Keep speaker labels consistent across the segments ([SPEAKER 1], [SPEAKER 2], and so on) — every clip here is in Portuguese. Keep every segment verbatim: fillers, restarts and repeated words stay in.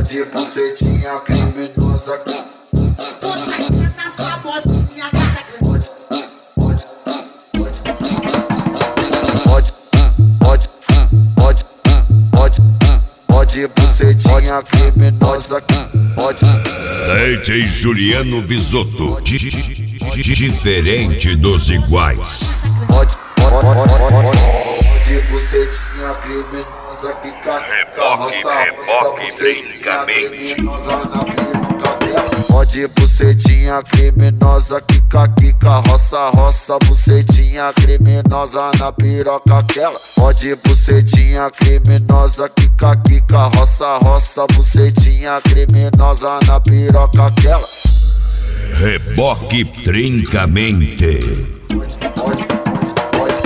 [SPEAKER 1] Pode bucetinha criminosa.
[SPEAKER 2] Puta nas famosinhas dessa grande.
[SPEAKER 1] Pode, pode, pode, pode, pode, pode, pode bucetinha criminosa. Pode.
[SPEAKER 3] D J Juliano Bisotto, diferente dos iguais.
[SPEAKER 1] Pode, pode, pode, pode bucetinha criminosa. Pica, pica, roça, roça, bucetinha criminosa na piroca dela. Pode bucetinha criminosa, quica, quica, roça, roça, bucetinha criminosa na piroca aquela. Pode bucetinha criminosa, quica, quica, roça, roça, bucetinha criminosa na piroca aquela.
[SPEAKER 3] Reboque trincamente.
[SPEAKER 1] Pode, pode, pode,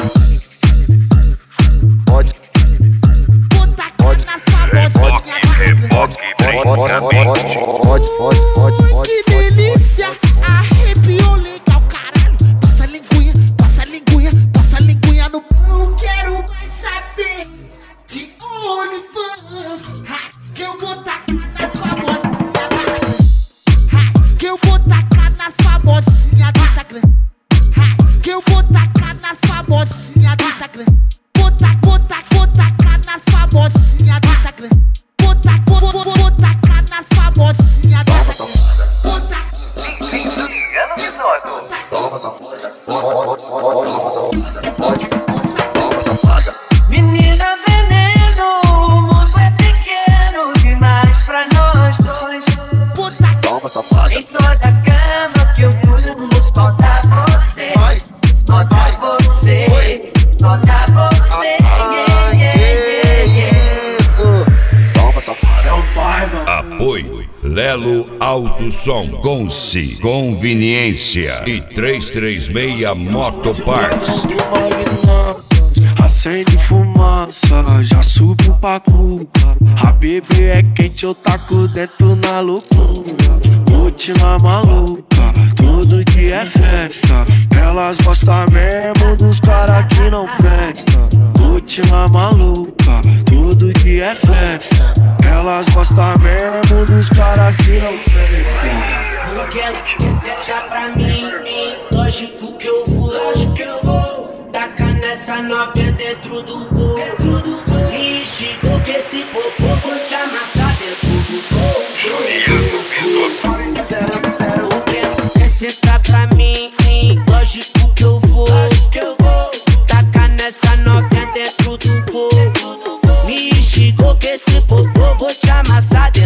[SPEAKER 1] pode,
[SPEAKER 2] Puta
[SPEAKER 1] pode,
[SPEAKER 2] nas famosinhas dessa grande.
[SPEAKER 1] pode, pode, pode, pode, pode.
[SPEAKER 2] Que delícia, arrepiou legal, caralho. Passa a linguinha, passa a linguinha, passa a linguinha no pão. Quero mais saber de OnlyFans. Ha, que eu vou tacar nas famosinhas da grande. Ha, que eu vou tacar nas famosinhas da grande. Ha, que eu vou tacar nas famosinhas da grande. Vou tacar, vou tacar, vou tacar nas famosinhas da grande. Vou tacar, vou, vou, vou tacar nas famosinhas da grande. Vou tacar.
[SPEAKER 1] Toma safada, toma safada, pode, pode, toma safada.
[SPEAKER 4] Menina veneno, o mundo é pequeno demais pra nós dois.
[SPEAKER 1] Toma safada.
[SPEAKER 4] Em toda cama que eu durmo, só dá você.
[SPEAKER 1] Vai,
[SPEAKER 4] Só dá você, só dá você. Yeah, yeah, yeah, yeah.
[SPEAKER 1] isso. Toma safada.
[SPEAKER 3] Apoio Lelo Alto Som, Conci, Conveniência e trezentos e trinta e seis Motoparts.
[SPEAKER 5] Acende fumaça, já subiu pra cuca. A bebê é quente, eu taco dentro na loucura. Última maluca, todo dia é festa. Elas gostam mesmo dos cara que não presta. Última maluca, todo dia é festa. Elas gostam mesmo dos cara que não presta.
[SPEAKER 6] Porque ela quer sentar pra mim, lógico que eu vou, lógico que eu vou. Tacar nessa novinha dentro do gol, dentro do gol. Me chegou que esse popô vou te amassar dentro do gol. Porque ela quer sentar pra mim, lógico que eu vou, lógico que eu vou. Tacar nessa novinha dentro do gol. Me chegou que esse popô vou te amassar dentro do gol.